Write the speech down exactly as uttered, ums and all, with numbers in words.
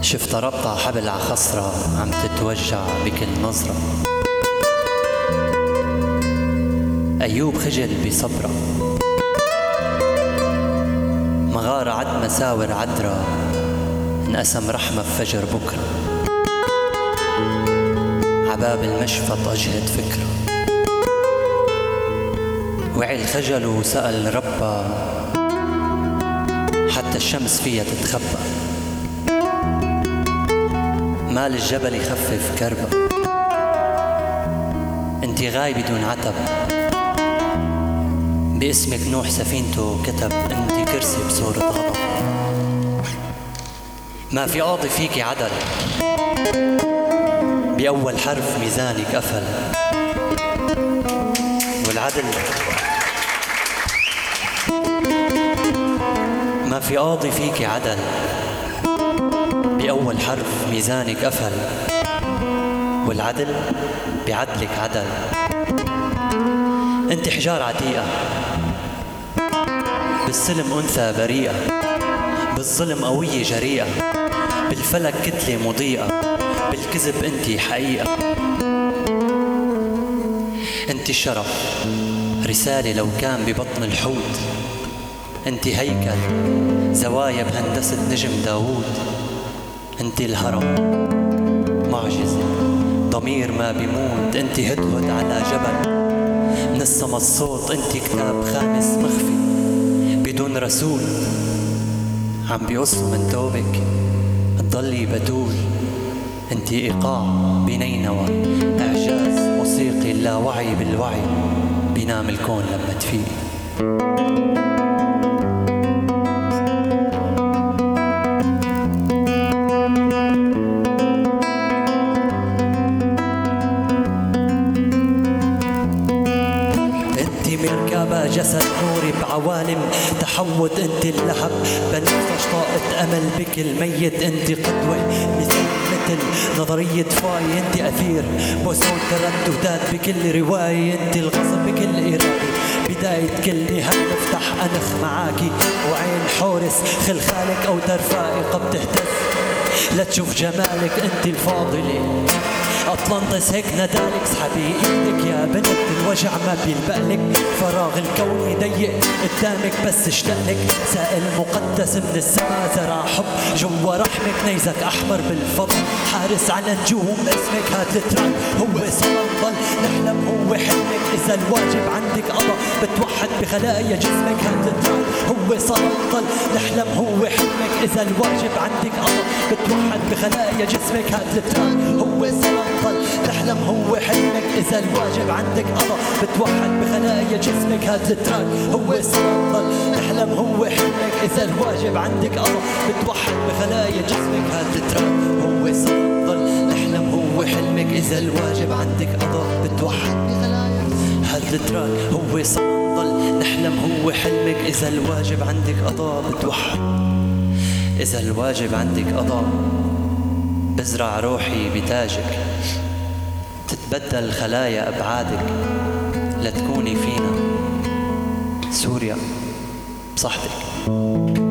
شفت ربطة حبل عخصرة عم تتوجع بكل نظرة. أيوب خجل بصبرة، مغارة عد مساور عدرة، انقسم رحمة بفجر بكرة. عباب المشفط أجهد فكرة، وعي الخجل وسأل ربا حتى الشمس فيها تتخبى. مال الجبل يخفف كربة، انتي غايبة دون عتب. باسمك نوح سفينته كتب، انتي كرسي بصورة غضب. ما في قاضي فيكي عدل، بأول حرف ميزانك قفل. والعدل ما في قاضي فيكي عدل، بأول حرف ميزانك قفل. والعدل بعدلك عدل. انت حجار عتيقة، بالسلم أنثى بريئة، بالظلم قوية جريئة، بالفلك كتلة مضيئة، بالكذب انت حقيقة. انت الشرف رسالة لو كان ببطن الحوت. انت هيكل زوايا بهندسة نجم داوود. انت الهرم معجزة ضمير ما بيموت. انت هدهد على جبل من السما الصوت. انت كتاب خامس مخفي بدون رسول، عم بيقصوا من توبك تضلي بتول. انت ايقاع بنينوى، اعجاز موسيقي لا وعي بالوعي. بينام الكون لما تفيقي. جسد نوري بعوالم تحوت. انت اللهب بنفس طاقة امل بك الميت. انت قدوة مثل مثل نظرية فاي. انت اثير بوسون ترددات بكل رواية. انت الغصب بكل ارادة، بداية كل نهاية. افتح انخ معاكي وعين حورس خلخالك او ترفائق بتهتز لتشوف جمالك. انت الفاضلة أطلنطس هيك ندالك. اسحبي ايدك يا بنت الوجع ما بيلبقلك. فراغ الكون ضيق قدامك بس اشتقلك. سائل مقدس من السما زرع حب جوا رحمك. نيزك احمر بالفضل حارس على نجوم اسمك. هات التراك هو سنضل نحلم هو حلمك. اذا الواجب عندك قضى بتوحد بخلايا جسمك. هات التراك هو سنضل نحلم هو حلمك. اذا الواجب عندك قضى بتوحد بخلايا جسمك. هات التراك هو سنضل نحلم هو حلمك. إذا الواجب عندك قضى بتوحد بخلايا جسمك. هات التراك هو سنضل نحلم هو حلمك. إذا الواجب عندك قضى بتوحد بخلايا جسمك. هات التراك هو سنضل نحلم هو حلمك. إذا الواجب عندك قضى بتوحد بخلايا. هات التراك هو سنضل نحلم هو حلمك. إذا الواجب عندك قضى بتوحد. إذا الواجب عندك قضى بزرع روحي بتاجك. تتبدل خلايا أبعادك لتكوني فينا سوريا بصحتك.